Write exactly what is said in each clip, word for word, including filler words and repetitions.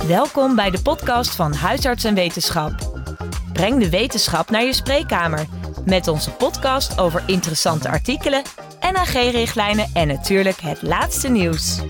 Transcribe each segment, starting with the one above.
Welkom bij de podcast van Huisarts en Wetenschap. Breng de wetenschap naar je spreekkamer met onze podcast over interessante artikelen, N A G-richtlijnen en natuurlijk het laatste nieuws.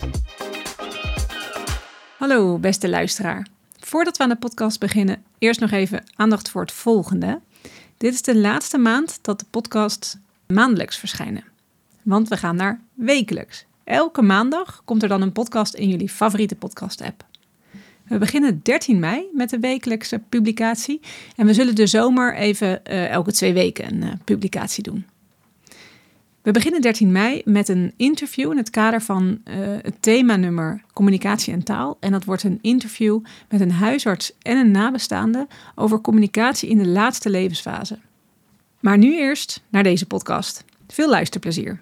Hallo beste luisteraar. Voordat we aan de podcast beginnen, eerst nog even aandacht voor het volgende. Dit is de laatste maand dat de podcast maandelijks verschijnen. Want we gaan naar wekelijks. Elke maandag komt er dan een podcast in jullie favoriete podcast-app. We beginnen dertien mei met de wekelijkse publicatie. En we zullen de zomer even uh, elke twee weken een uh, publicatie doen. We beginnen dertien mei met een interview in het kader van uh, het themanummer communicatie en taal. En dat wordt een interview met een huisarts en een nabestaande over communicatie in de laatste levensfase. Maar nu eerst naar deze podcast. Veel luisterplezier.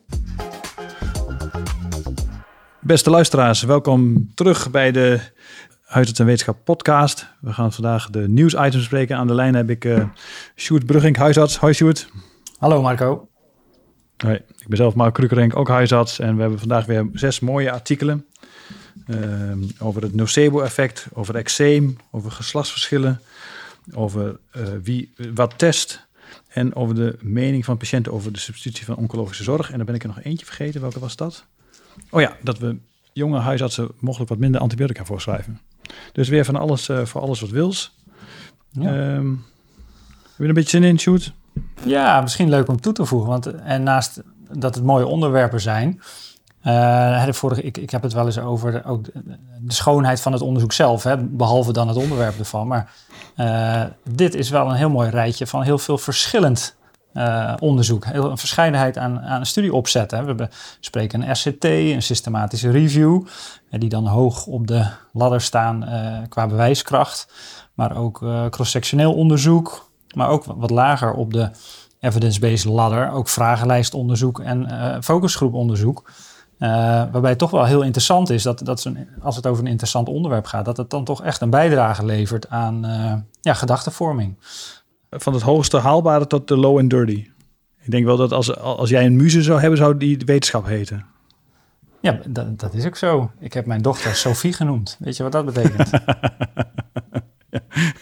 Beste luisteraars, welkom terug bij de Huisarts en Wetenschap podcast. We gaan vandaag de nieuwsitems bespreken. Aan de lijn heb ik uh, Sjoerd Bruggink, huisarts. Hoi Sjoerd. Hallo Marco. Hoi, ik ben zelf Mark Krugerink, ook huisarts. En we hebben vandaag weer zes mooie artikelen uh, over het nocebo-effect, over eczeem, over geslachtsverschillen, over uh, wie wat test en over de mening van patiënten over de substitutie van oncologische zorg. En dan ben ik er nog eentje vergeten. Welke was dat? Oh ja, dat we jonge huisartsen mogelijk wat minder antibiotica voorschrijven. Dus weer van alles uh, voor alles wat wils. Ja. Um, heb je er een beetje zin in, Sjoerd? Ja, misschien leuk om toe te voegen. Want en naast dat het mooie onderwerpen zijn, uh, de vorige, ik, ik heb het wel eens over de, ook de, de schoonheid van het onderzoek zelf, hè, behalve dan het onderwerp ervan. Maar uh, dit is wel een heel mooi rijtje van heel veel verschillend Uh, onderzoek, heel een verscheidenheid aan, aan een studieopzetten. We bespreken een R C T, een systematische review, die dan hoog op de ladder staan uh, qua bewijskracht, maar ook uh, cross-sectioneel onderzoek, maar ook wat lager op de evidence-based ladder, ook vragenlijstonderzoek en uh, focusgroeponderzoek. Uh, waarbij het toch wel heel interessant is dat, dat zo'n, als het over een interessant onderwerp gaat, dat het dan toch echt een bijdrage levert aan uh, ja, gedachtenvorming. Van het hoogste haalbare tot de low and dirty. Ik denk wel dat als, als jij een muze zou hebben, zou die wetenschap heten. Ja, dat, dat is ook zo. Ik heb mijn dochter Sophie genoemd. Weet je wat dat betekent? Ja.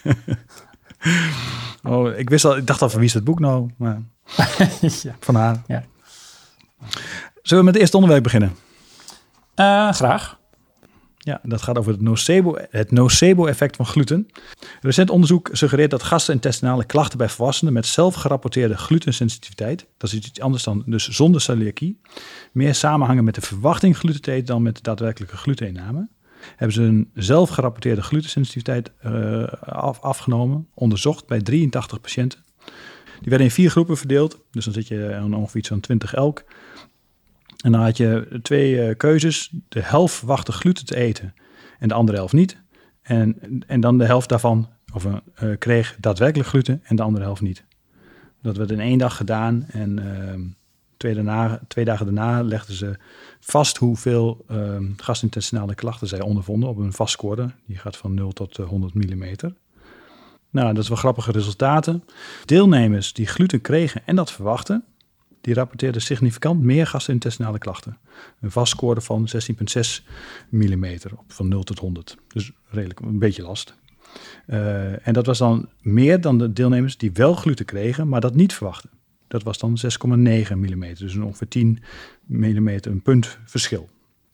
Oh, ik wist al, ik dacht al van wie is het boek nou? Maar ja. Van haar. Ja. Zullen we met het eerste onderwerp beginnen? Uh, graag. Ja, dat gaat over het nocebo, het nocebo-effect van gluten. Recent onderzoek suggereert dat gastrointestinale klachten bij volwassenen met zelfgerapporteerde glutensensitiviteit, dat is iets anders dan dus zonder celiakie, meer samenhangen met de verwachting gluten te eten dan met de daadwerkelijke gluteninname. Hebben ze een zelfgerapporteerde glutensensitiviteit uh, af, afgenomen, onderzocht bij drieëntachtig patiënten. Die werden in vier groepen verdeeld, dus dan zit je aan ongeveer iets van twintig elk. En dan had je twee uh, keuzes. De helft verwachtte gluten te eten en de andere helft niet. En, en dan de helft daarvan of, uh, kreeg daadwerkelijk gluten en de andere helft niet. Dat werd in één dag gedaan en uh, twee, daarna, twee dagen daarna legden ze vast hoeveel uh, gastrointestinale klachten zij ondervonden op een vastscore. Die gaat van nul tot honderd millimeter. Nou, dat is wel grappige resultaten. Deelnemers die gluten kregen en dat verwachten, die rapporteerden significant meer gastrointestinale klachten. Een vastscore van zestien komma zes millimeter, van nul tot honderd. Dus redelijk een beetje last. Uh, en dat was dan meer dan de deelnemers die wel gluten kregen, maar dat niet verwachten. Dat was dan zes komma negen millimeter, dus ongeveer tien millimeter, een punt verschil.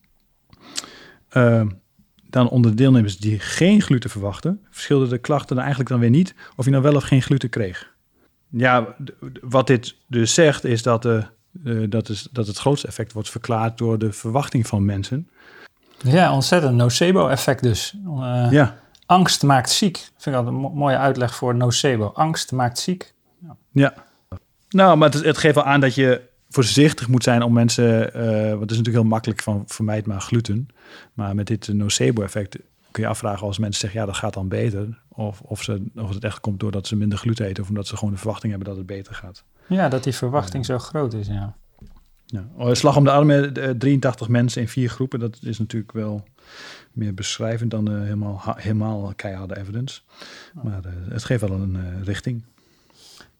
Uh, dan onder de deelnemers die geen gluten verwachten, verschilden de klachten dan eigenlijk dan weer niet of je nou wel of geen gluten kreeg. Ja, wat dit dus zegt is dat, uh, uh, dat, is dat het grootste effect wordt verklaard door de verwachting van mensen. Ja, ontzettend nocebo-effect dus. Uh, ja. Angst maakt ziek. Vind ik altijd een mo- mooie uitleg voor nocebo. Angst maakt ziek. Ja, ja. Nou, maar het, het geeft wel aan dat je voorzichtig moet zijn om mensen, uh, want het is natuurlijk heel makkelijk van vermijd maar gluten. Maar met dit nocebo-effect kun je afvragen als mensen zeggen, ja, dat gaat dan beter. Of, of, ze, of het echt komt doordat ze minder gluten eten of omdat ze gewoon de verwachting hebben dat het beter gaat. Ja, dat die verwachting uh, zo groot is, ja. ja. Slag om de arm met drieëntachtig mensen in vier groepen, dat is natuurlijk wel meer beschrijvend dan uh, helemaal, helemaal keiharde evidence. Maar uh, het geeft wel een uh, richting.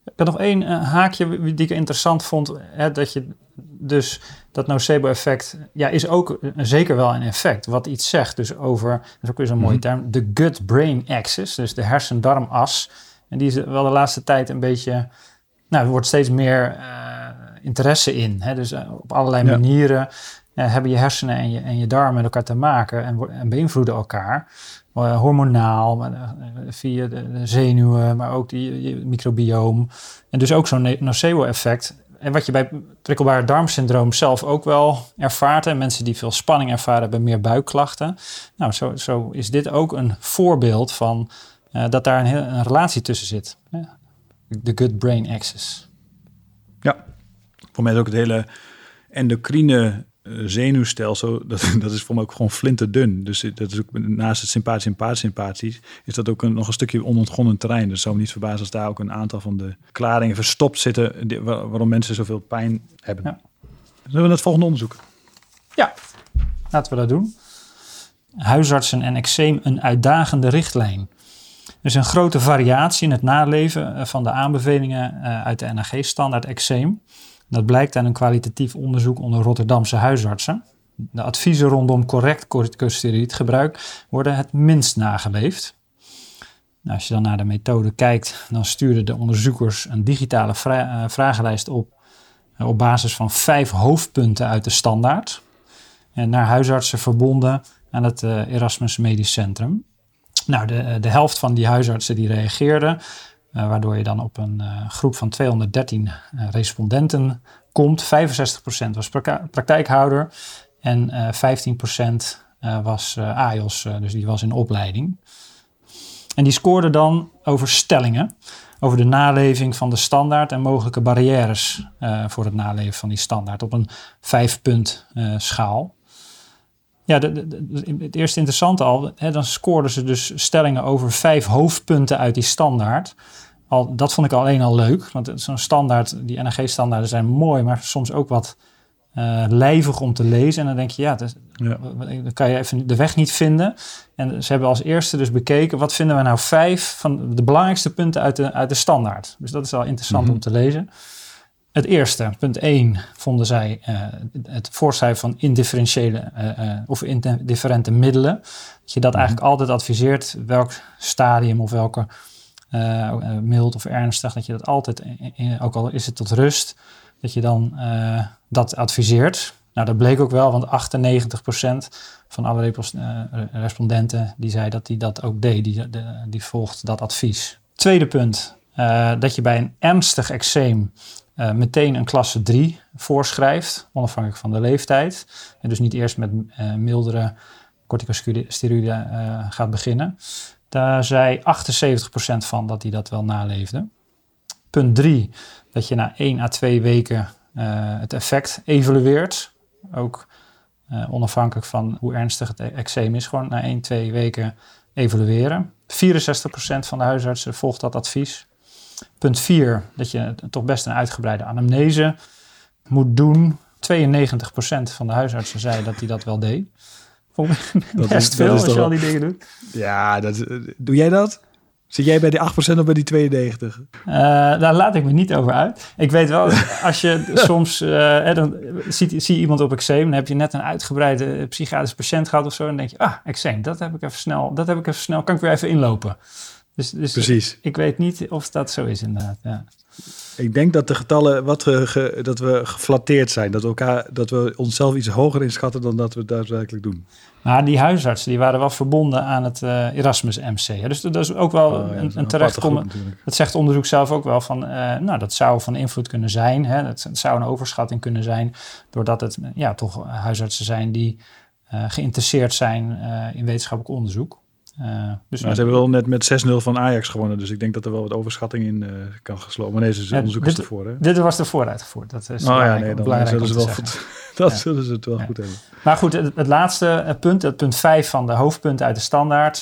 Ik had nog één uh, haakje die ik interessant vond. Hè, dat je dus dat nocebo-effect ja, is ook uh, zeker wel een effect. Wat iets zegt dus over, dat is ook weer zo'n mooie Mm. term, de gut-brain axis. Dus de hersen-darmas. En die is wel de laatste tijd een beetje, nou, er wordt steeds meer uh, interesse in. Hè? Dus uh, op allerlei Ja. manieren uh, hebben je hersenen en je, en je darmen met elkaar te maken en, wo- en beïnvloeden elkaar. Uh, hormonaal, uh, via de, de zenuwen, maar ook die je microbioom. En dus ook zo'n ne- nocebo-effect. En wat je bij prikkelbare darmsyndroom zelf ook wel ervaart. En mensen die veel spanning ervaren hebben meer buikklachten. Nou, zo, zo is dit ook een voorbeeld van uh, dat daar een, heel, een relatie tussen zit. Ja. De gut-brain axis. Ja, voor mij is ook het hele endocrine uh, zenuwstelsel, dat, dat is voor mij ook gewoon flinterdun. Dus dat is ook naast het sympathisch en parasympathisch, is dat ook een, nog een stukje onontgonnen terrein. Dus het zou me niet verbazen als daar ook een aantal van de klaringen verstopt zitten, die, waar, waarom mensen zoveel pijn hebben. Ja. Zullen we naar het volgende onderzoek? Ja, laten we dat doen. Huisartsen en eczeem een uitdagende richtlijn. Er is een grote variatie in het naleven van de aanbevelingen uit de N A G-standaard eczeem. Dat blijkt uit een kwalitatief onderzoek onder Rotterdamse huisartsen. De adviezen rondom correct corticosteroïdgebruik worden het minst nageleefd. Nou, als je dan naar de methode kijkt, dan stuurden de onderzoekers een digitale vra- uh, vragenlijst op op basis van vijf hoofdpunten uit de standaard. En naar huisartsen verbonden aan het uh, Erasmus Medisch Centrum. Nou, de, de helft van die huisartsen die reageerden, uh, waardoor je dan op een uh, groep van tweehonderddertien uh, respondenten komt. vijfenzestig procent was pra- praktijkhouder en uh, vijftien procent uh, was uh, A I O S, uh, dus die was in opleiding. En die scoorden dan over stellingen, over de naleving van de standaard en mogelijke barrières uh, voor het naleven van die standaard op een vijfpunt uh, schaal. Ja, de, de, de, het eerste interessante al, hè, dan scoorden ze dus stellingen over vijf hoofdpunten uit die standaard. Al, dat vond ik alleen al leuk, want zo'n standaard, die N A G-standaarden zijn mooi, maar soms ook wat uh, lijvig om te lezen. En dan denk je, ja, dat, Ja. dan kan je even de weg niet vinden. En ze hebben als eerste dus bekeken, wat vinden we nou vijf van de belangrijkste punten uit de, uit de standaard. Dus dat is wel interessant Mm-hmm. om te lezen. Het eerste, punt één, vonden zij uh, het voorschrijven van indifferentiële uh, uh, of indifferente middelen. Dat je dat Mm-hmm. eigenlijk altijd adviseert, welk stadium of welke uh, mild of ernstig, dat je dat altijd, uh, ook al is het tot rust, dat je dan uh, dat adviseert. Nou, dat bleek ook wel, want achtennegentig procent van alle repos, uh, respondenten die zei dat die dat ook deed, die, de, die volgt dat advies. Tweede punt, uh, dat je bij een ernstig eczeem uh, meteen een klasse drie voorschrijft, onafhankelijk van de leeftijd. En dus niet eerst met uh, mildere corticosteroïden uh, gaat beginnen. Daar zei achtenzeventig procent van dat die dat wel naleefde. Punt drie, dat je na één à twee weken uh, het effect evalueert. Ook uh, onafhankelijk van hoe ernstig het eczeem is. Gewoon na één, twee weken evalueren. vierenzestig procent van de huisartsen volgt dat advies. Punt vier, dat je toch best een uitgebreide anamnese moet doen. tweeënnegentig procent van de huisartsen zei dat hij dat wel deed. Vond ik Dat best is- veel dat is als je toch al die dingen doet. Ja, dat, doe jij dat? Zit jij bij die acht procent of bij die tweeënnegentig? Uh, daar laat ik me niet over uit. Ik weet wel, als je soms uh, eh, dan ziet, zie je iemand op eczeem, dan heb je net een uitgebreide psychiatrische patiënt gehad of zo, en dan denk je, ah, eczeem, dat heb ik even snel, dat heb ik even snel, kan ik weer even inlopen. Dus, dus Precies. ik weet niet of dat zo is inderdaad. Ja. Ik denk dat de getallen, wat we, ge, dat we geflatteerd zijn. Dat we, elkaar, dat we onszelf iets hoger inschatten dan dat we het daadwerkelijk doen. Maar die huisartsen die waren wel verbonden aan het uh, Erasmus M C. Hè? Dus dat is ook wel Oh, ja, een, een aparte terechtkomen. groep natuurlijk. Dat zegt onderzoek zelf ook wel van, uh, nou, dat zou van invloed kunnen zijn. Hè? Dat, het zou een overschatting kunnen zijn, doordat het ja, toch huisartsen zijn die uh, geïnteresseerd zijn uh, in wetenschappelijk onderzoek. Uh, dus Maar ze hebben wel net met zes nul van Ajax gewonnen. Dus ik denk dat er wel wat overschatting in uh, kan geslopen. Maar nee, ze Ja, onderzoek dit- is ervoor. Hè? Dit was ervoor uitgevoerd. Dat is Oh ja, belangrijk, nee, dan belangrijk zullen ze om wel te goed, zeggen. dat Ja. zullen ze het wel Ja. goed hebben. Maar goed, het, het laatste punt, het punt vijf van de hoofdpunten uit de standaard.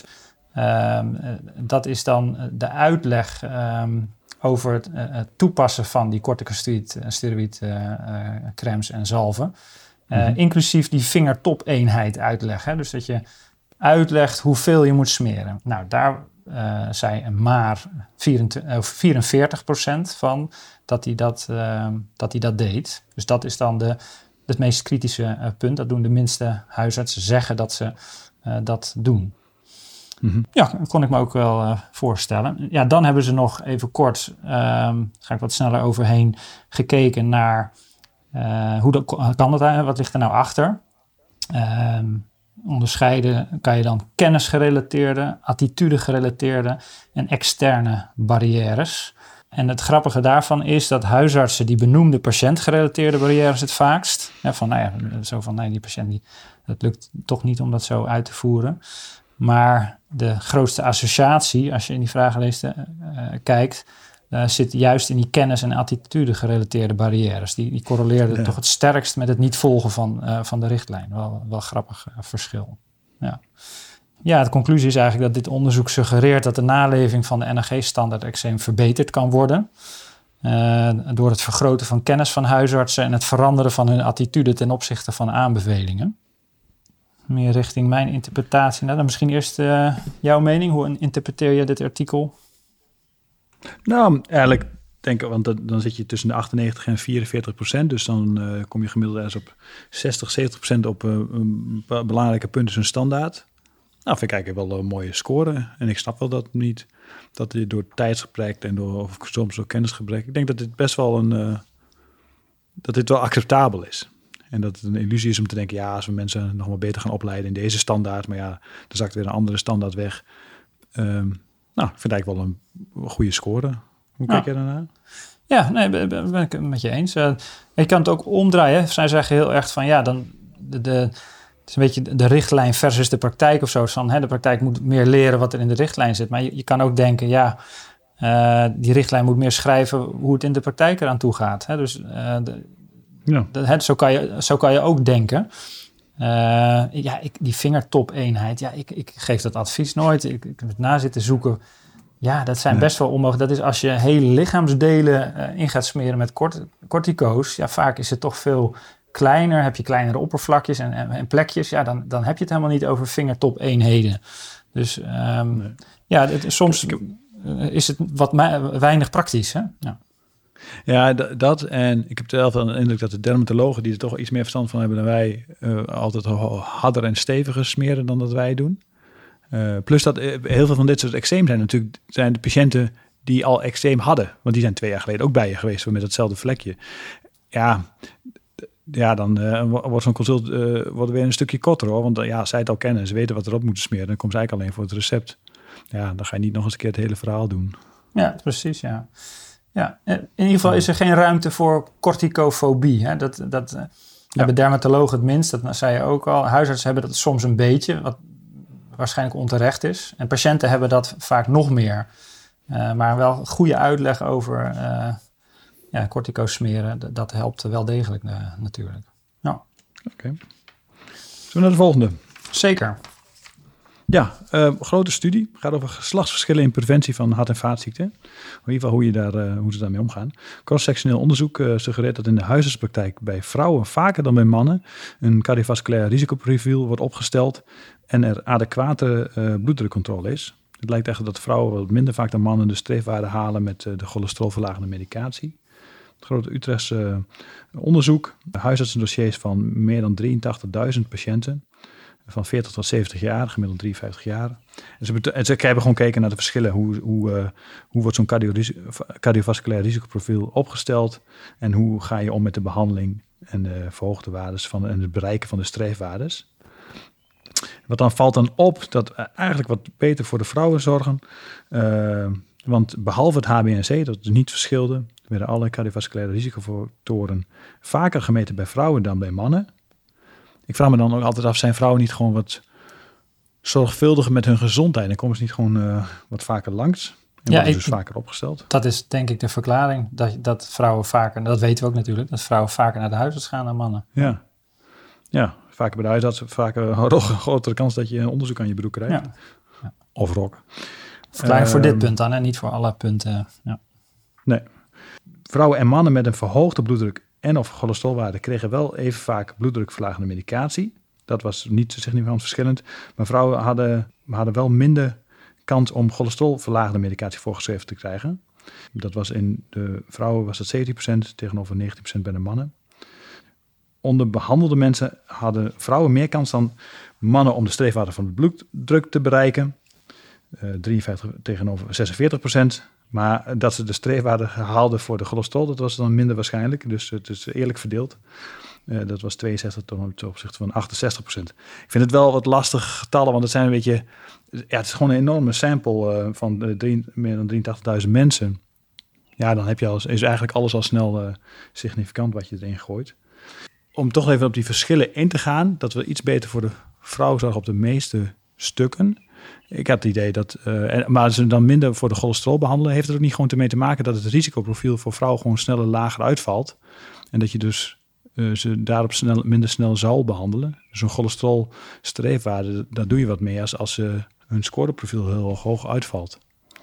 Um, dat is dan de uitleg um, over het, uh, het toepassen van die corticosteroïd, steroïd uh, uh, crèmes en zalven. Uh, Mhm. Inclusief die vingertop-eenheid uitleg. Hè? Dus dat je uitlegt hoeveel je moet smeren. Nou, daar uh, zei maar vierenveertig procent van dat hij dat, uh, dat hij dat deed. Dus dat is dan de, het meest kritische uh, punt. Dat doen de minste huisartsen, zeggen dat ze uh, dat doen. Mm-hmm. Ja, dat kon ik me ook wel uh, voorstellen. Ja, dan hebben ze nog even kort, uh, ga ik wat sneller overheen, gekeken naar uh, hoe dat kan dat, wat ligt er nou achter? Uh, onderscheiden kan je dan kennisgerelateerde, attitude-gerelateerde en externe barrières. En het grappige daarvan is dat huisartsen die benoemde patiëntgerelateerde barrières het vaakst. Ja, van, nou ja, zo van, nee, die patiënt die, dat lukt toch niet om dat zo uit te voeren. Maar de grootste associatie, als je in die vragenlijsten uh, kijkt, uh, zit juist in die kennis- en attitude-gerelateerde barrières. Die, die correleerden ja. toch het sterkst met het niet volgen van, uh, van de richtlijn. Wel, wel grappig uh, verschil. Ja. ja, de conclusie is eigenlijk dat dit onderzoek suggereert dat de naleving van de N A G-standaard-eczeem verbeterd kan worden. Uh, door het vergroten van kennis van huisartsen en het veranderen van hun attitude ten opzichte van aanbevelingen. Meer richting mijn interpretatie. Nou, dan misschien eerst uh, jouw mening. Hoe interpreteer je dit artikel? Nou, eigenlijk denk ik, want dan, dan zit je tussen de achtennegentig en vierenveertig procent. Dus dan uh, kom je gemiddeld ergens op zestig, zeventig procent op uh, een belangrijke punten zijn standaard. Nou, vind ik eigenlijk wel een mooie score. En ik snap wel dat niet, dat je door tijdsgebrek en door, of soms door kennisgebrek. Ik denk dat dit best wel een, uh, dat dit wel acceptabel is. En dat het een illusie is om te denken, ja, als we mensen nog maar beter gaan opleiden in deze standaard, maar ja, dan zakt weer een andere standaard weg. Um, nou, ik vind het eigenlijk wel een, een goede score. Hoe kijk ja. je daarnaar? Ja, nee, ben ik het met je eens. Uh, je kan het ook omdraaien. Zij zeggen heel erg van, ja, dan de, de, het is een beetje de richtlijn versus de praktijk of zo. Van, hè, de praktijk moet meer leren wat er in de richtlijn zit. Maar je, je kan ook denken, ja, uh, die richtlijn moet meer schrijven hoe het in de praktijk eraan toe gaat. Hè? Dus uh, de, Ja. Dat, zo, kan je, zo kan je ook denken. Uh, ja, ik, die vingertop-eenheid, ja, ik, ik geef dat advies nooit. Ik, ik heb het na zitten zoeken. Ja, dat zijn nee. best wel onmogelijk. Dat is als je hele lichaamsdelen uh, in gaat smeren met kort, cortico's. Ja, vaak is het toch veel kleiner. Heb je kleinere oppervlakjes en, en, en plekjes. Ja, dan, dan heb je het helemaal niet over vingertop-eenheden. Dus um, nee. ja, het, soms uh, is het wat me, weinig praktisch, hè? Ja. Ja, d- dat. En ik heb zelf wel de indruk dat de dermatologen, die er toch iets meer verstand van hebben dan wij, uh, altijd harder en steviger smeren dan dat wij doen. Uh, plus dat uh, heel veel van dit soort eczeem zijn natuurlijk zijn de patiënten die al eczeem hadden. Want die zijn twee jaar geleden ook bij je geweest met hetzelfde vlekje. Ja, d- ja dan uh, wordt zo'n consult uh, wordt weer een stukje korter hoor. Want uh, ja, als zij het al kennen, ze weten wat erop moeten smeren, dan komen ze eigenlijk alleen voor het recept. Ja, dan ga je niet nog eens een keer het hele verhaal doen. Ja, precies, ja. Ja, in ieder geval is er geen ruimte voor corticofobie. Hè? Dat, dat ja. hebben dermatologen het minst, dat zei je ook al. Huisartsen hebben dat soms een beetje, wat waarschijnlijk onterecht is. En patiënten hebben dat vaak nog meer. Uh, maar wel goede uitleg over uh, ja, corticosmeren, dat, dat helpt wel degelijk uh, natuurlijk. Nou. Oké. Okay. Zullen we naar de volgende? Zeker. Ja, uh, grote studie. Gaat over geslachtsverschillen in preventie van hart- en vaatziekten. In ieder geval hoe, je daar, uh, hoe ze daarmee omgaan. Cross-sectioneel onderzoek uh, suggereert dat in de huisartspraktijk bij vrouwen vaker dan bij mannen een cardiovasculair risicoprofiel wordt opgesteld en er adequate uh, bloeddrukcontrole is. Het lijkt echt dat vrouwen wat minder vaak dan mannen de streefwaarde halen met uh, de cholesterolverlagende medicatie. Het grote Utrechtse uh, onderzoek, huisartsendossiers van meer dan drieëntachtigduizend patiënten. Van veertig tot zeventig jaar, gemiddeld drieënvijftig jaar. En ze, bet- en ze hebben gewoon gekeken naar de verschillen. Hoe, hoe, uh, hoe wordt zo'n cardio- cardiovasculair risicoprofiel opgesteld? En hoe ga je om met de behandeling en de verhoogde waardes van, en het bereiken van de streefwaardes? Wat dan valt dan op, dat eigenlijk wat beter voor de vrouwen zorgen. Uh, want behalve het H b A C, dat het niet verschilde, werden alle cardiovasculaire risicofactoren vaker gemeten bij vrouwen dan bij mannen. Ik vraag me dan ook altijd af, zijn vrouwen niet gewoon wat zorgvuldiger met hun gezondheid? Dan komen ze niet gewoon uh, wat vaker langs en ja, worden dus ik, vaker opgesteld? Dat is denk ik de verklaring, dat, dat vrouwen vaker, dat weten we ook natuurlijk, dat vrouwen vaker naar de huisarts gaan dan mannen. Ja, ja vaker bij de huisarts, vaker een grotere kans dat je een onderzoek aan je broek krijgt. Ja. Ja. Of rok. Verklaring uh, voor dit punt dan, en niet voor alle punten. Ja. Nee. Vrouwen en mannen met een verhoogde bloeddruk en of cholesterolwaarde kregen wel even vaak bloeddrukverlagende medicatie. Dat was niet significant verschillend. Maar vrouwen hadden, hadden wel minder kans om cholesterolverlagende medicatie voorgeschreven te krijgen. Dat was in de vrouwen was dat zeventien procent tegenover negentien procent bij de mannen. Onder behandelde mensen hadden vrouwen meer kans dan mannen om de streefwaarde van de bloeddruk te bereiken. Uh, drieënvijftig tegenover zesenveertig procent. Maar dat ze de streefwaarde haalden voor de cholesterol, dat was dan minder waarschijnlijk. Dus het is eerlijk verdeeld. Uh, dat was tweeënzestig ten opzichte van achtenzestig procent. Ik vind het wel wat lastige getallen, want het zijn een beetje... Ja, het is gewoon een enorme sample uh, van uh, drie, meer dan drieëntachtigduizend mensen. Ja, dan heb je al, is eigenlijk alles al snel uh, significant wat je erin gooit. Om toch even op die verschillen in te gaan, dat we iets beter voor de vrouw zorgen op de meeste stukken. Ik had het idee dat, uh, maar als ze dan minder voor de cholesterol behandelen, heeft het ook niet gewoon ermee te maken dat het risicoprofiel voor vrouwen gewoon sneller lager uitvalt. En dat je dus uh, ze daarop snel, minder snel zal behandelen. Dus een cholesterol streefwaarde, daar doe je wat mee als, als uh, hun scoreprofiel heel hoog, hoog uitvalt.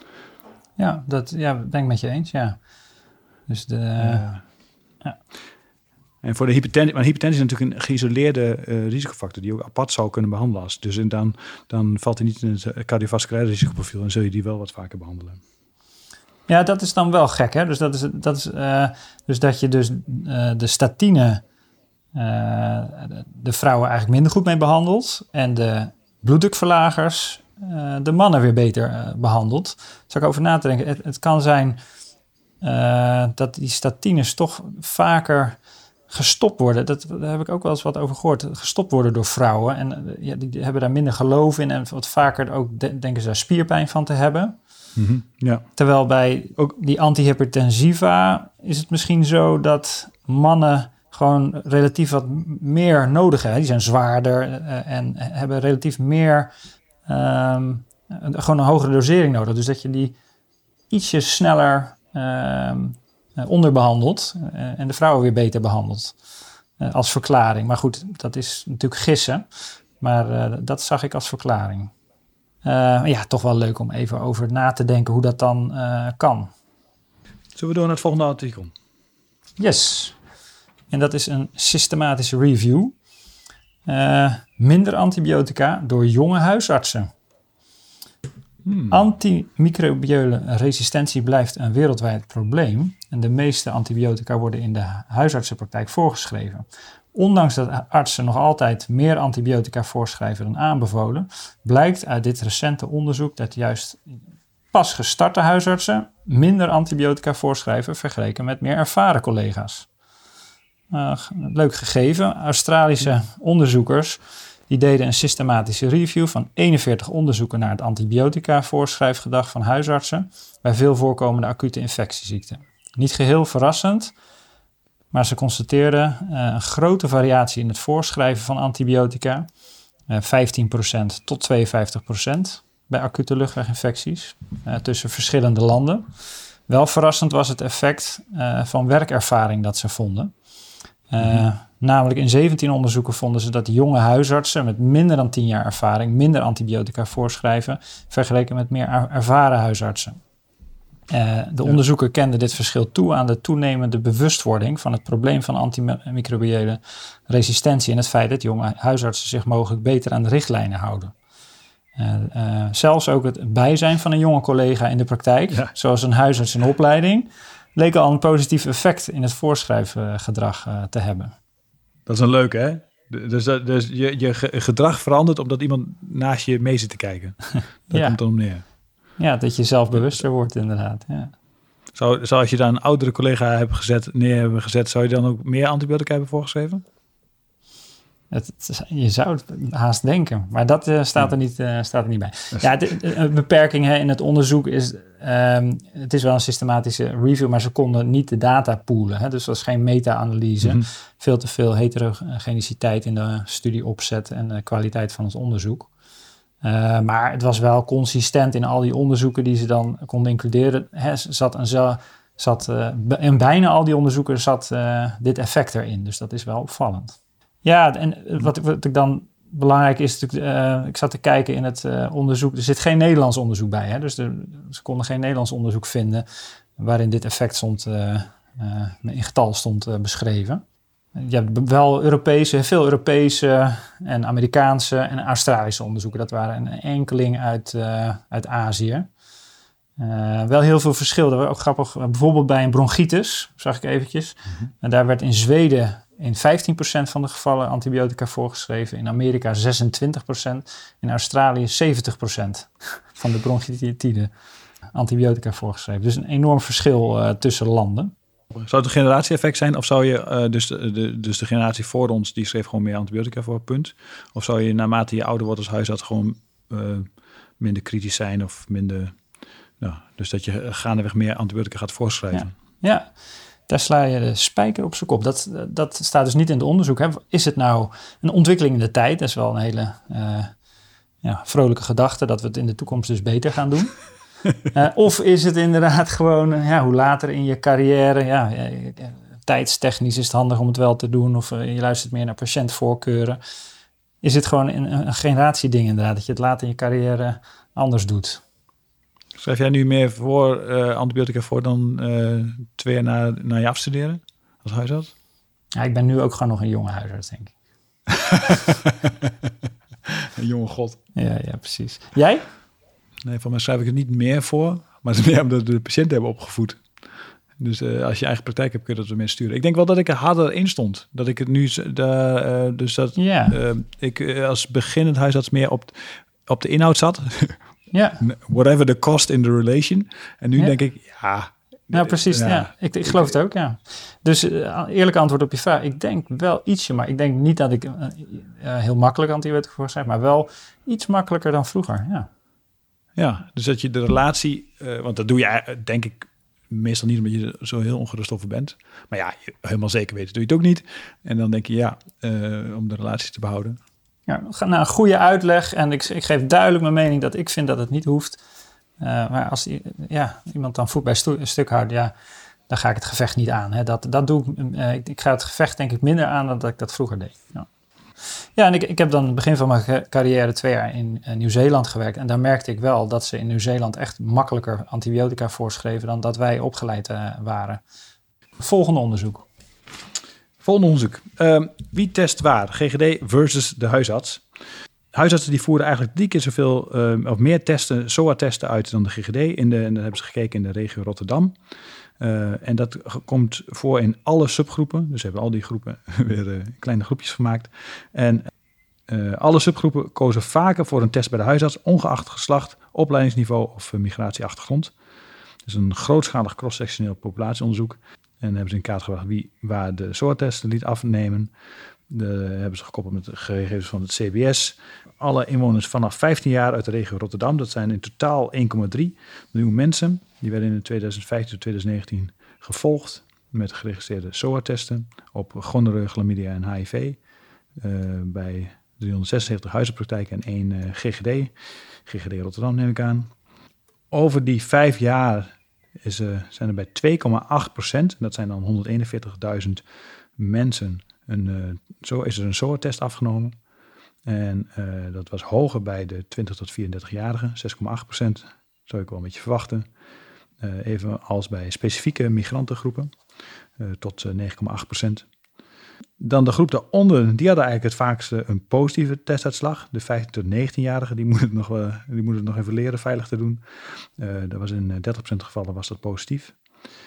Ja, dat ja, ben ik met je eens, ja. Dus de... Uh, ja. En voor de hypertensie, maar hypertensie is natuurlijk een geïsoleerde uh, risicofactor die je ook apart zou kunnen behandelen. Dus en dan, dan valt hij niet in het cardiovasculaire risicoprofiel en zul je die wel wat vaker behandelen. Ja, dat is dan wel gek, hè? Dus dat is, dat is uh, dus dat je dus uh, de statine uh, de vrouwen eigenlijk minder goed mee behandelt en de bloeddrukverlagers uh, de mannen weer beter uh, behandelt. Daar zou ik over na te denken. Het, het kan zijn uh, dat die statines toch vaker gestopt worden. Dat, daar heb ik ook wel eens wat over gehoord. Gestopt worden door vrouwen. En ja, die hebben daar minder geloof in. En wat vaker ook de, denken ze daar spierpijn van te hebben. Mm-hmm, ja. Terwijl bij ook die antihypertensiva is het misschien zo dat mannen gewoon relatief wat meer nodig hebben. Die zijn zwaarder uh, en hebben relatief meer um, gewoon een hogere dosering nodig. Dus dat je die ietsje sneller um, Uh, onderbehandeld uh, en de vrouwen weer beter behandeld uh, als verklaring. Maar goed, dat is natuurlijk gissen, maar uh, dat zag ik als verklaring. Uh, ja, toch wel leuk om even over na te denken hoe dat dan uh, kan. Zullen we door naar het volgende artikel? Yes, en dat is een systematische review. Uh, minder antibiotica door jonge huisartsen. Hmm. Antimicrobiële resistentie blijft een wereldwijd probleem en de meeste antibiotica worden in de huisartsenpraktijk voorgeschreven. Ondanks dat artsen nog altijd meer antibiotica voorschrijven dan aanbevolen, blijkt uit dit recente onderzoek dat juist pas gestarte huisartsen minder antibiotica voorschrijven vergeleken met meer ervaren collega's. Uh, leuk gegeven. Australische onderzoekers die deden een systematische review van eenenveertig onderzoeken naar het antibiotica-voorschrijfgedrag van huisartsen bij veel voorkomende acute infectieziekten. Niet geheel verrassend, maar ze constateerden uh, een grote variatie in het voorschrijven van antibiotica, uh, vijftien procent tot tweeënvijftig procent bij acute luchtweginfecties uh, tussen verschillende landen. Wel verrassend was het effect uh, van werkervaring dat ze vonden. Uh, mm-hmm. Namelijk in zeventien onderzoeken vonden ze dat jonge huisartsen met minder dan tien jaar ervaring minder antibiotica voorschrijven vergeleken met meer ervaren huisartsen. Uh, de ja. onderzoeker kenden dit verschil toe aan de toenemende bewustwording van het probleem van antimicrobiële resistentie en het feit dat jonge huisartsen zich mogelijk beter aan de richtlijnen houden. Uh, uh, zelfs ook het bijzijn van een jonge collega in de praktijk, ja. zoals een huisarts in opleiding, leek al een positief effect in het voorschrijfgedrag uh, te hebben. Dat is een leuke, hè? Dus, dus je, je gedrag verandert omdat iemand naast je mee zit te kijken. Dat ja. komt dan om neer. Ja, dat je zelf bewuster wordt inderdaad. Ja. Zou, zou als je daar een oudere collega hebt gezet, neer hebben gezet, zou je dan ook meer antibiotica hebben voorgeschreven? Het, het, je zou het haast denken, maar dat uh, staat, er niet, uh, staat er niet bij. Ja, de, de, de beperking hè, in het onderzoek is, um, het is wel een systematische review, maar ze konden niet de data poolen. Hè, dus dat was geen meta-analyse. Mm-hmm. Veel te veel heterogeniciteit in de studieopzet en de kwaliteit van het onderzoek. Uh, maar het was wel consistent in al die onderzoeken die ze dan konden includeren. Hè, zat een, zat, uh, in bijna al die onderzoeken zat uh, dit effect erin, dus dat is wel opvallend. Ja, en wat, wat ik dan belangrijk is, natuurlijk, uh, ik zat te kijken in het uh, onderzoek. Er zit geen Nederlands onderzoek bij, hè? Dus er, ze konden geen Nederlands onderzoek vinden waarin dit effect stond, uh, uh, in getal stond uh, beschreven. je hebt wel Europese, veel Europese en Amerikaanse en Australische onderzoeken. Dat waren een enkeling uit, uh, uit Azië. Uh, wel heel veel verschil. Dat was ook grappig. Bijvoorbeeld bij een bronchitis, zag ik eventjes. Mm-hmm. En daar werd in Zweden in vijftien procent van de gevallen antibiotica voorgeschreven. In Amerika zesentwintig procent. In Australië zeventig procent van de bronchitide antibiotica voorgeschreven. Dus een enorm verschil uh, tussen landen. Zou het een generatie-effect zijn? Of zou je, uh, dus, de, de, dus de generatie voor ons, die schreef gewoon meer antibiotica voor, punt? Of zou je naarmate je ouder wordt als huisarts gewoon uh, minder kritisch zijn of minder... Nou, dus dat je gaandeweg meer antibiotica gaat voorschrijven? Ja, ja. Daar sla je de spijker op zijn kop. Dat, dat staat dus niet in het onderzoek. Hè. Is het nou een ontwikkeling in de tijd? Dat is wel een hele uh, ja, vrolijke gedachte dat we het in de toekomst dus beter gaan doen. uh, of is het inderdaad gewoon, uh, ja, hoe later in je carrière, ja, uh, tijdstechnisch is het handig om het wel te doen, of uh, je luistert meer naar patiëntvoorkeuren. Is het gewoon een, een generatieding inderdaad, dat je het later in je carrière anders doet? Schrijf jij nu meer voor uh, antibiotica voor dan uh, twee jaar na, na je afstuderen als huisarts? Ja, ik ben nu ook gewoon nog een jonge huisarts, denk ik. Een jonge god. Ja, ja, precies. Jij? Nee, voor mij schrijf ik het niet meer voor, maar het is meer omdat we de patiënten hebben opgevoed. Dus uh, als je eigen praktijk hebt, kun je dat er meer sturen. Ik denk wel dat ik er harder in stond. Dat ik het nu, uh, dus dat yeah. uh, ik uh, als beginnend huisarts meer op, op de inhoud zat. Ja. Whatever the cost in the relation. En nu ja. denk ik, ja... Nou, precies. Ja. Ja. Ik, ik geloof het ook, ja. Dus uh, eerlijk antwoord op je vraag. Ik denk wel ietsje, maar ik denk niet dat ik uh, uh, heel makkelijk antibiotica voorschrijf, maar wel iets makkelijker dan vroeger, ja. Ja, dus dat je de relatie... Uh, want dat doe je, denk ik, meestal niet omdat je er zo heel ongerust over bent. Maar ja, helemaal zeker weten doe je het ook niet. En dan denk je, ja, uh, om de relatie te behouden... Ja, nou, een goede uitleg en ik, ik geef duidelijk mijn mening dat ik vind dat het niet hoeft. Uh, maar als ja, iemand dan voet bij stu- stuk houdt, ja, dan ga ik het gevecht niet aan. Hè. Dat, dat doe ik, uh, ik, ik ga het gevecht denk ik minder aan dan dat ik dat vroeger deed. Ja, ja en ik, ik heb dan het begin van mijn carrière twee jaar in uh, Nieuw-Zeeland gewerkt. En daar merkte ik wel dat ze in Nieuw-Zeeland echt makkelijker antibiotica voorschreven dan dat wij opgeleid uh, waren. Volgende onderzoek. Volgende onderzoek. Uh, wie test waar? G G D versus de huisarts. Huisartsen die voeren eigenlijk drie keer zoveel uh, of meer testen, S O A-testen uit dan de G G D. In de, en dan hebben ze gekeken in de regio Rotterdam. Uh, en dat komt voor in alle subgroepen. Dus hebben al die groepen weer uh, kleine groepjes gemaakt. En uh, alle subgroepen kozen vaker voor een test bij de huisarts, ongeacht geslacht, opleidingsniveau of uh, migratieachtergrond. Dus een grootschalig cross-sectioneel populatieonderzoek. En dan hebben ze in kaart gebracht wie waar de S O A-testen liet afnemen. De hebben ze gekoppeld met de gegevens van het C B S. Alle inwoners vanaf vijftien jaar uit de regio Rotterdam. Dat zijn in totaal één komma drie miljoen mensen. Die werden in tweeduizend vijftien tot tweeduizend negentien gevolgd met geregistreerde S O A-testen op gonorreu, chlamydia en H I V. Uh, bij driehonderdzesenzeventig huizenpraktijken en één uh, G G D. G G D Rotterdam neem ik aan. Over die vijf jaar is, uh, zijn er bij twee komma acht procent, dat zijn dan honderdeenenveertigduizend mensen, een, uh, zo is er een S O A-test afgenomen. En uh, dat was hoger bij de twintig tot vierendertig-jarigen, zes komma acht procent. Zou ik wel een beetje verwachten. Uh, even als bij specifieke migrantengroepen, uh, tot uh, negen komma acht procent. Dan de groep daaronder, die hadden eigenlijk het vaakste een positieve testuitslag. De vijftien tot negentien-jarigen, die moeten het nog, uh, die moeten het nog even leren veilig te doen. Uh, dat was in dertig procent gevallen was dat positief.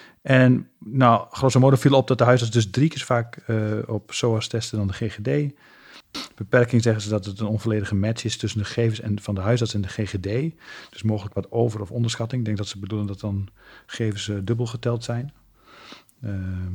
En nou, grosso modo viel op dat de huisarts dus drie keer zo vaak uh, op S O A's testen dan de G G D. Beperking zeggen ze dat het een onvolledige match is tussen de gegevens en van de huisarts en de G G D. Dus mogelijk wat over- of onderschatting. Ik denk dat ze bedoelen dat dan gegevens uh, dubbel geteld zijn. Uh,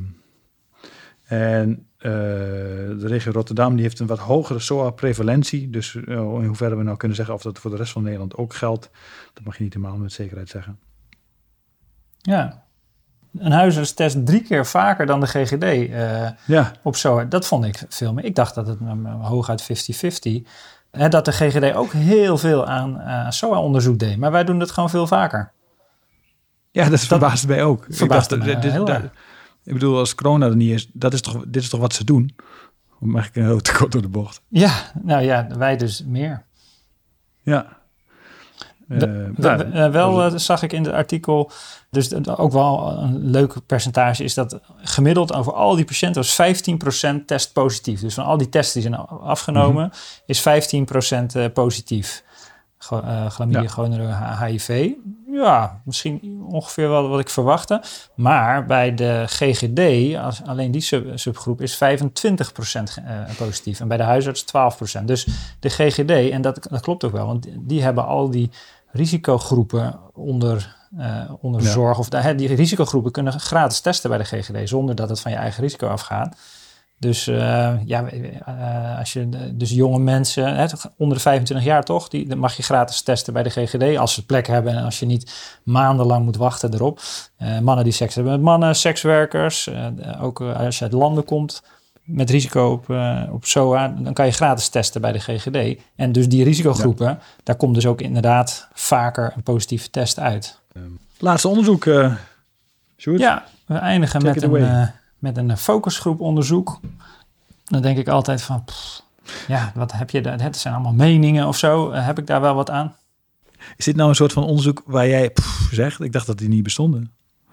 en uh, de regio Rotterdam die heeft een wat hogere S O A-prevalentie. Dus uh, in hoeverre we nou kunnen zeggen of dat voor de rest van Nederland ook geldt, dat mag je niet helemaal met zekerheid zeggen. Ja. Een huisarts test drie keer vaker dan de G G D uh, ja. op S O A. Dat vond ik veel meer. Ik dacht dat het uh, hooguit vijftig vijftig. Uh, dat de G G D ook heel veel aan uh, S O A-onderzoek deed. Maar wij doen dat gewoon veel vaker. Ja, dat verbaasde mij ook. Verbaasde ik, dacht, me, dit, heel dit, erg. Ik bedoel, als corona er niet is, dat is toch, dit is toch wat ze doen? Of mag ik een heel te kort door de bocht? Ja, nou ja, wij dus meer. Ja. Uh, de, nou, de, uh, wel uh, zag ik in het artikel, dus de, ook wel een leuk percentage is dat gemiddeld over al die patiënten was vijftien procent test positief. Dus van al die tests die zijn afgenomen, mm-hmm. is vijftien procent uh, positief. Uh, chlamydia, ja. gonorrhoea, H I V. Ja, misschien ongeveer wel wat ik verwachtte. Maar bij de G G D, als, alleen die sub, subgroep, is vijfentwintig procent uh, positief. En bij de huisarts twaalf procent. Dus de G G D, en dat, dat klopt ook wel, want die hebben al die risicogroepen onder, uh, onder ja. zorg. Of de, die risicogroepen kunnen gratis testen bij de G G D, zonder dat het van je eigen risico afgaat. Dus uh, ja, uh, als je dus jonge mensen, hè, onder de vijfentwintig jaar toch, die, dan mag je gratis testen bij de G G D als ze plek hebben en als je niet maandenlang moet wachten erop. Uh, mannen die seks hebben met mannen, sekswerkers, uh, ook uh, als je uit landen komt met risico op, uh, op S O A, dan kan je gratis testen bij de G G D. En dus die risicogroepen, ja. daar komt dus ook inderdaad vaker een positieve test uit. Laatste onderzoek, uh, Sjoerd. Ja, we eindigen Take met een... Uh, met een focusgroep onderzoek. Dan denk ik altijd van, pff, ja, wat heb je daar? Het zijn allemaal meningen of zo. Uh, heb ik daar wel wat aan? Is dit nou een soort van onderzoek waar jij pff, zegt? Ik dacht dat die niet bestonden.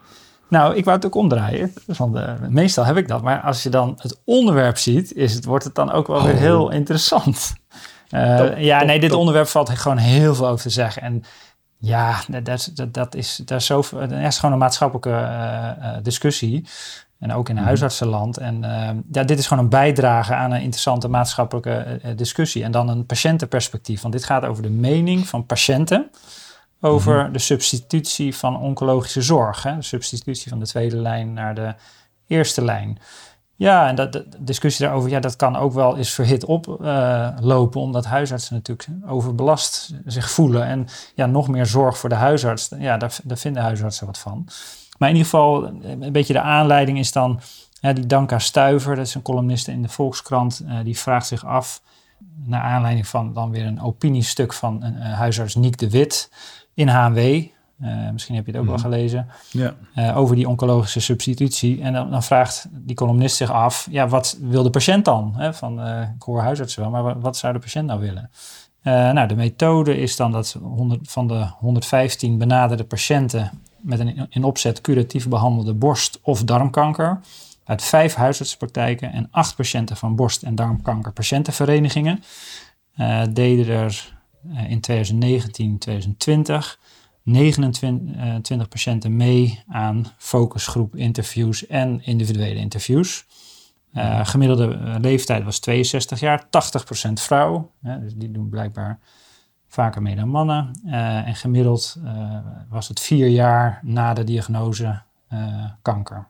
Nou, ik wou het ook omdraaien. Want uh, meestal heb ik dat. Maar als je dan het onderwerp ziet, is het, wordt het dan ook wel oh. weer heel interessant. Uh, top, ja, top, nee, dit top. onderwerp valt gewoon heel veel over te zeggen. En ja, dat, dat, dat, is, dat is, zo, dat is gewoon een maatschappelijke uh, uh, discussie. En ook in een huisartsenland. En uh, ja, dit is gewoon een bijdrage aan een interessante maatschappelijke uh, discussie. En dan een patiëntenperspectief. Want dit gaat over de mening van patiënten over mm-hmm. de substitutie van oncologische zorg. Hè? De substitutie van de tweede lijn naar de eerste lijn. Ja, en dat, de discussie daarover, ja, dat kan ook wel eens verhit oplopen. Uh, omdat huisartsen natuurlijk overbelast zich voelen. En ja, nog meer zorg voor de huisarts. Ja, daar, daar vinden huisartsen wat van. Maar in ieder geval, een beetje de aanleiding is dan ja, die Danka Stuyver, dat is een columniste in de Volkskrant, uh, die vraagt zich af, naar aanleiding van dan weer een opiniestuk van een, uh, huisarts Niek de Wit in H M W, uh, misschien heb je het ook mm-hmm. wel gelezen, ja. uh, over die oncologische substitutie. En dan, dan vraagt die columnist zich af, ja, wat wil de patiënt dan? Hè? Van, uh, ik hoor huisartsen wel, maar wat, wat zou de patiënt nou willen? Uh, nou, de methode is dan dat honderd, van de honderdvijftien benaderde patiënten met een in opzet curatief behandelde borst- of darmkanker uit vijf huisartsenpraktijken en acht patiënten van borst- en darmkanker patiëntenverenigingen uh, deden er uh, in twintig negentien twintig twintig negenentwintig patiënten mee aan focusgroep interviews en individuele interviews. Uh, gemiddelde leeftijd was tweeënzestig jaar, tachtig procent vrouw, hè, dus die doen blijkbaar vaker mee dan mannen. Uh, en gemiddeld uh, was het vier jaar na de diagnose uh, kanker.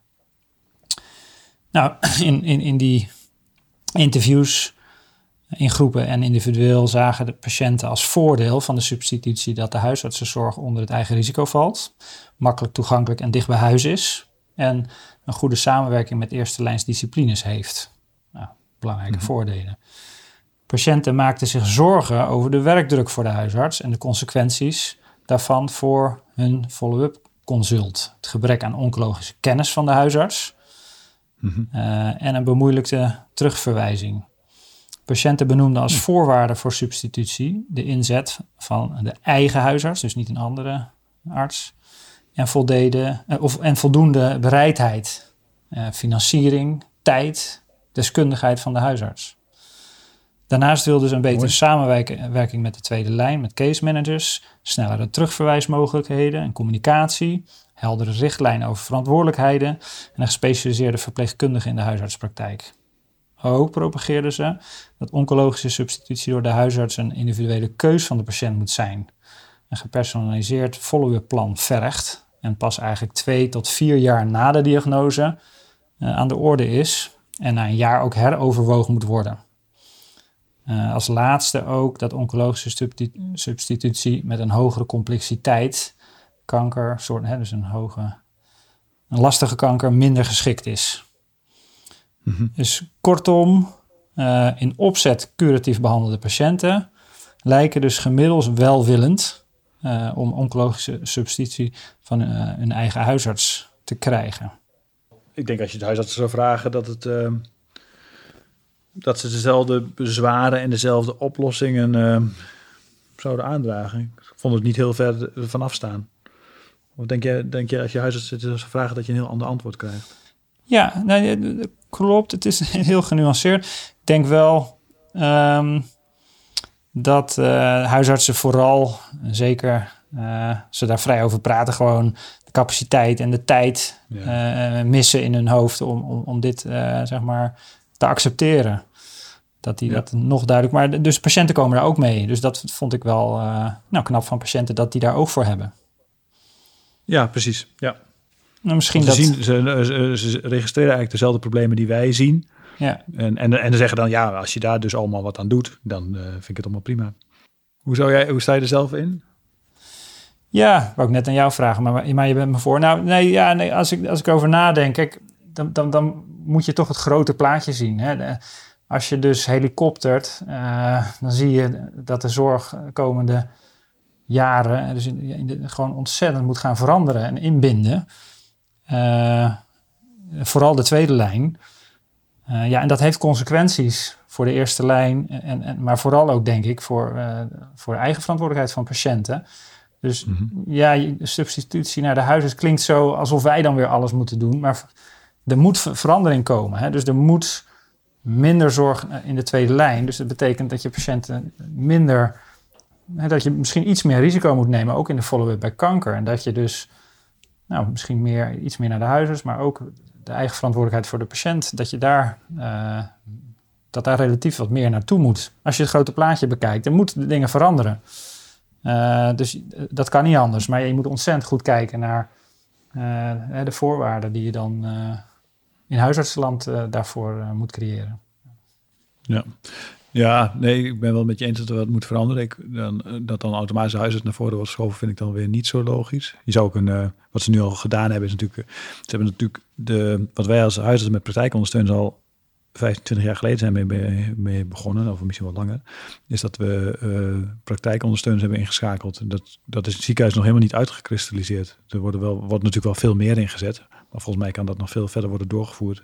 Nou, in, in, in die interviews in groepen en individueel zagen de patiënten als voordeel van de substitutie dat de huisartsenzorg onder het eigen risico valt, makkelijk toegankelijk en dicht bij huis is en een goede samenwerking met eerste lijns disciplines heeft. Nou, belangrijke mm-hmm. voordelen. Patiënten maakten zich zorgen over de werkdruk voor de huisarts en de consequenties daarvan voor hun follow-up consult. Het gebrek aan oncologische kennis van de huisarts mm-hmm. uh, en een bemoeilijkte terugverwijzing. Patiënten benoemden als voorwaarde voor substitutie de inzet van de eigen huisarts, dus niet een andere arts, en, voldeden, uh, of, en voldoende bereidheid, uh, financiering, tijd, deskundigheid van de huisarts. Daarnaast wilden ze een betere Mooi. samenwerking met de tweede lijn, met case managers, snellere terugverwijsmogelijkheden en communicatie, heldere richtlijnen over verantwoordelijkheden en een gespecialiseerde verpleegkundige in de huisartspraktijk. Ook propageerden ze dat oncologische substitutie door de huisarts een individuele keus van de patiënt moet zijn. Een gepersonaliseerd follow-up plan vergt en pas eigenlijk twee tot vier jaar na de diagnose uh, aan de orde is en na een jaar ook heroverwogen moet worden. Uh, als laatste ook dat oncologische substitu- substitutie met een hogere complexiteit, kanker, soort, hè, dus een hoge, een lastige kanker, minder geschikt is. Mm-hmm. Dus kortom, uh, in opzet curatief behandelde patiënten lijken dus gemiddeld welwillend uh, om oncologische substitutie van uh, hun eigen huisarts te krijgen. Ik denk als je de huisarts zou vragen dat het... Uh... dat ze dezelfde bezwaren en dezelfde oplossingen uh, zouden aandragen. Ik vond het niet heel ver vanaf staan. Of denk je, denk je als je huisarts zit te vragen dat je een heel ander antwoord krijgt? Ja, nee, klopt. Het is heel genuanceerd. Ik denk wel um, dat uh, huisartsen vooral, zeker uh, ze daar vrij over praten, gewoon de capaciteit en de tijd ja. uh, missen in hun hoofd om, om, om dit uh, zeg maar te accepteren. Dat die ja. dat nog duidelijk... Maar dus patiënten komen daar ook mee. Dus dat vond ik wel uh, nou, knap van patiënten dat die daar oog voor hebben. Ja, precies. Ja. Nou, misschien ze, dat... zien, ze, ze, ze registreren eigenlijk dezelfde problemen die wij zien. Ja. En, en, en ze zeggen dan, ja, als je daar dus allemaal wat aan doet, dan uh, vind ik het allemaal prima. Hoe, zou jij, hoe sta je er zelf in? Ja, wou ik net aan jou vragen, maar, maar je bent me voor. Nou, nee, ja, nee als, ik, als ik over nadenk, kijk, dan, dan, dan moet je toch het grote plaatje zien. Hè? De, als je dus helikoptert, uh, dan zie je dat de zorg komende jaren dus in, in de, gewoon ontzettend moet gaan veranderen en inbinden. Uh, vooral de tweede lijn. Uh, ja, en dat heeft consequenties voor de eerste lijn, en, en, maar vooral ook, denk ik, voor, uh, voor de eigen verantwoordelijkheid van patiënten. Dus mm-hmm. ja, de substitutie naar de huisarts klinkt zo alsof wij dan weer alles moeten doen. Maar er moet verandering komen. Hè? Dus er moet minder zorg in de tweede lijn. Dus dat betekent dat je patiënten minder... Hè, dat je misschien iets meer risico moet nemen, ook in de follow-up bij kanker. En dat je dus nou, misschien meer, iets meer naar de huisarts, maar ook de eigen verantwoordelijkheid voor de patiënt, dat je daar, uh, dat daar relatief wat meer naartoe moet. Als je het grote plaatje bekijkt, dan moeten de dingen veranderen. Uh, dus dat kan niet anders. Maar je moet ontzettend goed kijken naar uh, de voorwaarden die je dan uh, in huisartsenland uh, daarvoor uh, moet creëren. Ja. Ja, nee, ik ben wel met je eens dat er wat moet veranderen. Ik, dan, dat dan automatisch de huisarts naar voren wordt geschoven, vind ik dan weer niet zo logisch. Je zou ook een, uh, wat ze nu al gedaan hebben, is natuurlijk, ze hebben natuurlijk de, wat wij als huisarts met praktijkondersteuners al vijfentwintig jaar geleden zijn mee, mee begonnen, of misschien wat langer, is dat we uh, praktijkondersteuners hebben ingeschakeld. Dat, dat is in het ziekenhuis nog helemaal niet uitgekristalliseerd. Er worden wel, wordt natuurlijk wel veel meer ingezet, maar volgens mij kan dat nog veel verder worden doorgevoerd.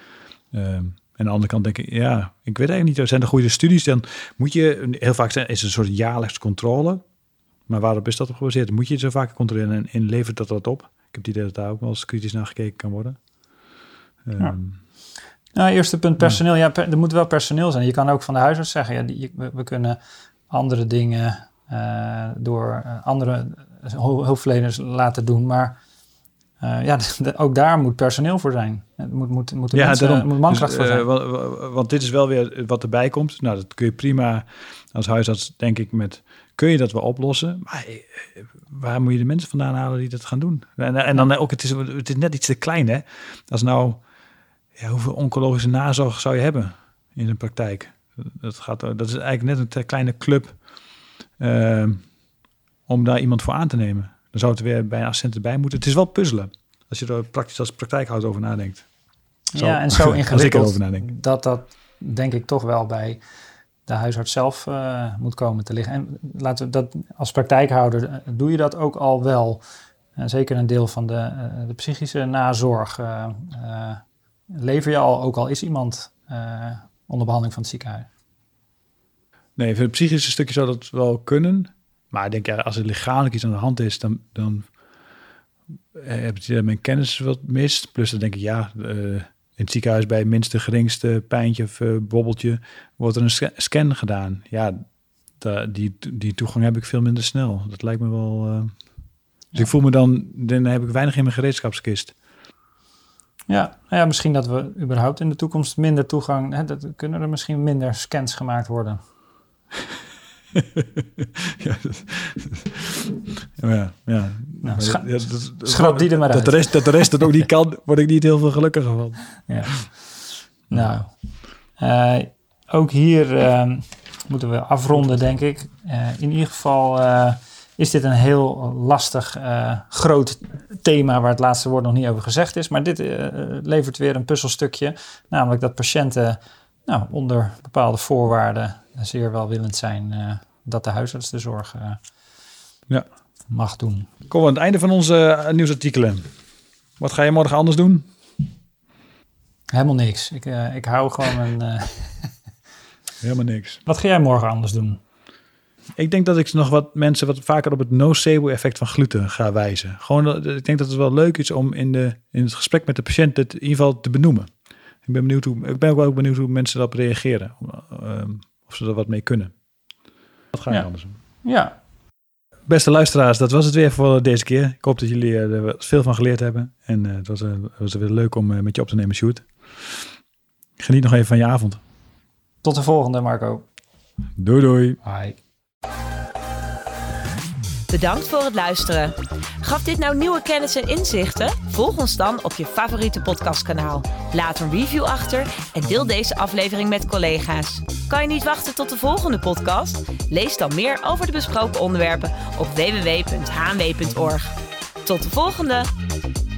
Um, En aan de andere kant denk ik, ja, ik weet eigenlijk niet, zijn er goede studies? Dan moet je, heel vaak zijn, is het een soort jaarlijks controle. Maar waarop is dat op gebaseerd? Moet je het zo vaak controleren en, en levert dat dat op? Ik heb het idee dat daar ook wel eens kritisch naar gekeken kan worden. Ja. Um, nou, eerste punt personeel. Ja, per, er moet wel personeel zijn. Je kan ook van de huisarts zeggen, ja, die, we, we kunnen andere dingen uh, door uh, andere hulpverleners laten doen, maar Uh, ja, de, de, ook daar moet personeel voor zijn. Het moet, moet, moet, ja, mensen, daarom. moet mankracht dus, voor uh, zijn. Want, want dit is wel weer wat erbij komt. Nou, dat kun je prima als huisarts, denk ik, met... Kun je dat wel oplossen? Maar uh, waar moet je de mensen vandaan halen die dat gaan doen? En, en dan ook, het is, het is net iets te klein, hè? Als nou... Ja, hoeveel oncologische nazorg zou je hebben in een praktijk? Dat, gaat, dat is eigenlijk net een te kleine club uh, om daar iemand voor aan te nemen. Dan zou het weer bij een assistent erbij moeten. Het is wel puzzelen. Als je er praktisch als praktijkhouder over nadenkt. Zo, ja, en zo ingewikkeld dat dat denk ik toch wel bij de huisarts zelf uh, moet komen te liggen. En laten we dat als praktijkhouder doe je dat ook al wel. Uh, zeker een deel van de, uh, de psychische nazorg uh, uh, lever je al, ook al is iemand uh, onder behandeling van het ziekenhuis. Nee, voor het psychische stukje zou dat wel kunnen. Maar ik denk, ja, als er lichamelijk iets aan de hand is, dan, dan heb je mijn kennis wat mist. Plus dan denk ik, ja, uh, in het ziekenhuis bij het minste geringste pijntje of uh, bobbeltje wordt er een sc- scan gedaan. Ja, da, die, die toegang heb ik veel minder snel. Dat lijkt me wel... Uh, dus ja. Ik voel me dan, dan heb ik weinig in mijn gereedschapskist. Ja, nou ja, misschien dat we überhaupt in de toekomst minder toegang... Hè, dat kunnen er misschien minder scans gemaakt worden. ja, ja, ja. Nou, scha- ja dat, dat, schrap die er maar dat uit. De rest, dat de rest dat ook niet kan, word ik niet heel veel gelukkiger van. Ja. Nou, uh, ook hier uh, moeten we afronden, denk ik. Uh, in ieder geval uh, is dit een heel lastig, uh, groot thema waar het laatste woord nog niet over gezegd is. Maar dit uh, levert weer een puzzelstukje, namelijk dat patiënten nou, onder bepaalde voorwaarden zeer welwillend zijn uh, dat de huisarts de zorg uh, ja. mag doen. Kom aan het einde van onze uh, nieuwsartikelen. Wat ga je morgen anders doen? Helemaal niks. Ik, uh, ik hou gewoon een... Uh... Helemaal niks. Wat ga jij morgen anders doen? Ik denk dat ik nog wat mensen wat vaker op het nocebo-effect van gluten ga wijzen. Gewoon, ik denk dat het wel leuk is om in, de, in het gesprek met de patiënt het in ieder geval te benoemen. Ik ben, benieuwd hoe, ik ben ook wel benieuwd hoe mensen daarop reageren. Um, of ze er wat mee kunnen. Wat ga je ja. anders doen? Ja. Beste luisteraars, dat was het weer voor deze keer. Ik hoop dat jullie er veel van geleerd hebben. En uh, het was, uh, was weer leuk om uh, met je op te nemen, Sjoerd. Geniet nog even van je avond. Tot de volgende, Marco. Doei doei. Bye. Bedankt voor het luisteren. Gaf dit nou nieuwe kennis en inzichten? Volg ons dan op je favoriete podcastkanaal. Laat een review achter en deel deze aflevering met collega's. Kan je niet wachten tot de volgende podcast? Lees dan meer over de besproken onderwerpen op w w w punt h m w punt org. Tot de volgende!